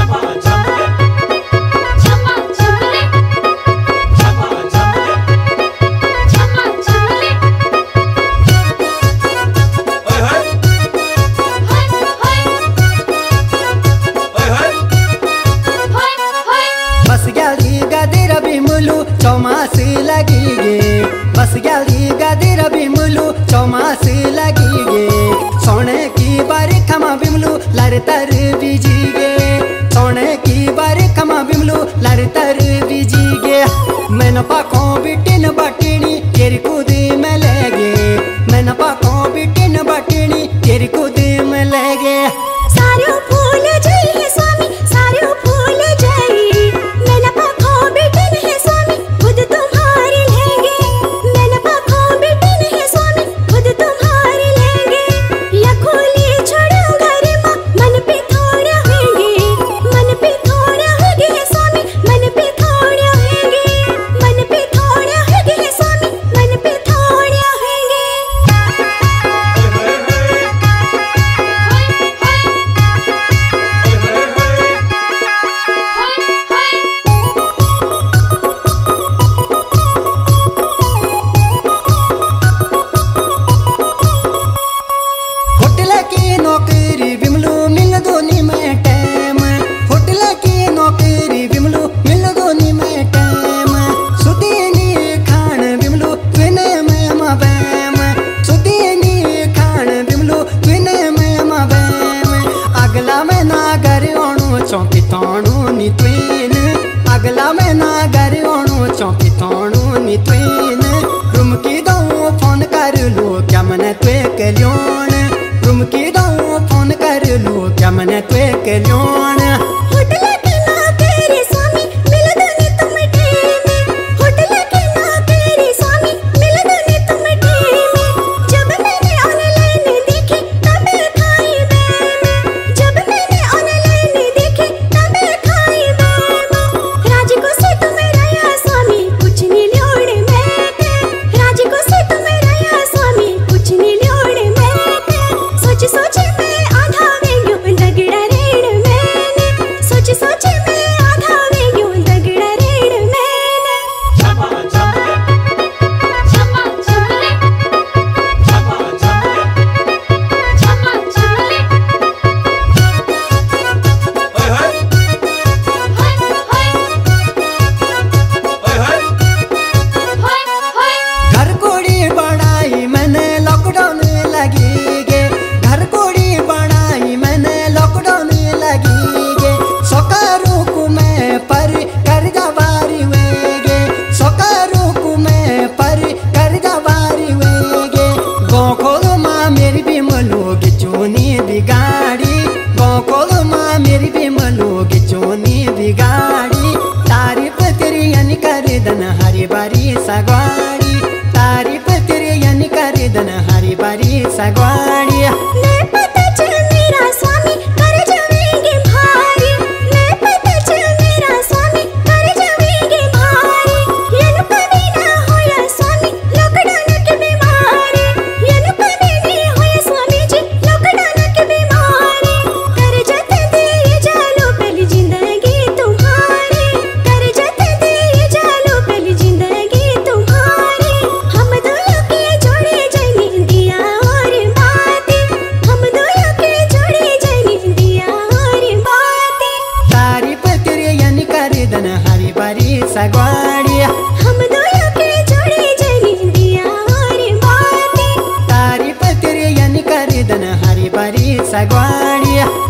चौमास लगी गे बस गली गदर बिमलू चौमास लगी गे सोने की बार खमा बिमलू लड़तर बीजी गे सोने की बार खमा बिमलू लड़तर बीजी गे मैंने पाखों बिटिन बटिनी तेरी कूदी में ले गे मैंने पाखों बिटिन बटिनी तेरी कूदी में ले गे सारे फूल जई है स्वामी सारे फूल जई मैंने पाखों बिटिन है स्वामी खुद तुम्हारी लेंगे मैंने पाखों बिटिन है स्वामी खुद तुम्हारी लेंगे या खोली छोड़ो घर मां मन पे थोड़ा होंगे मन पे थोड़ा होंगे स्वामी मन पे थोड़ा होंगे मन पे थोड़ा होंगे स्वामी मन पे थोड़ा होंगे होटल की नौकरी बिमलू मिल दोनी में टाइम होटल की नौकरी बिमलू मिल दोनी में टाइम सुदीनी खान बिमलू विने में मबैम सुदीनी खान बिमलू विने में मबैम अगला में ना घर ओणु चौकी तोणु नी त्वीन अगला में ना घर ओणु चौकी तोणु नी त्वीन रूम की दो फोन कर लो क्या मने त्वे कल्योण रूम की दो फोन कर लो क्या मने त्वे कल्योण होटल के ना तेरे स्वामी मिल दोनी तुम टेम होटल के ना तेरे स्वामी मिल दोनी तुम टेम जब मैंने ऑनलाइन देखी तब खाई बैम जब मैंने ऑनलाइन देखी तब खाई बैम राज को से तुम रया स्वामी कुछ नहीं लोड़ मैं राज को से तुम रया स्वामी कुछ नहीं लोड़ मैं सोच सोच मैं आधा वेंगो दगड़ा रेड़ मैंने सोच सोच मैं आधा वेंगो दगड़ा रेड़ मैंने छपा छपले छपा छपले छपा छपले छपा छपले ओए होए होय होय घर कोड़ी बढ़ाई मैंने लॉकडाउन लगी गे घर कोड़ी बढ़ाई मैंने लॉकडाउन लगी गे सोकारू को मैं पर कर जवारी वेगे सोकारू को मैं पर कर जवारी वेगे गोखोल माँ मेरी भी मलोगी चोनी बिगाड़ी गोखोल माँ मेरी भी मलोगी चोनी बिगाड़ी तारीफ तेरी यानी कर दन हरी बारी सगवाड़ी तारीफ तेरी यानी कर दन हरी बारी सगवाड़ी मैं पता चल मेरा स्वामी कर जावेंगे भारी मैं पता चल मेरा स्वामी कर जावेंगे भारी यनु कभी ना होया स्वामी लॉकडाउन की बीमारी यनु कभी नहीं होया स्वामी जी लॉकडाउन की बीमारी कर जाते दे ये जालो पहली जिंदगी तुम्हारी कर जाते दे ये जालो पहली जिंदगी तुम्हारी हम दोनों के जोड़े जनी दिया और बातें हम दोनों के जोड़े जनी दिया और बातें तारीफ तेरी यानी कर दन हरी बारी सगवाड़ी हम दोनों के जोड़े जनी दिया और बातें तारीफ तेरी यानी कर दन हरी बारी सगवाड़ी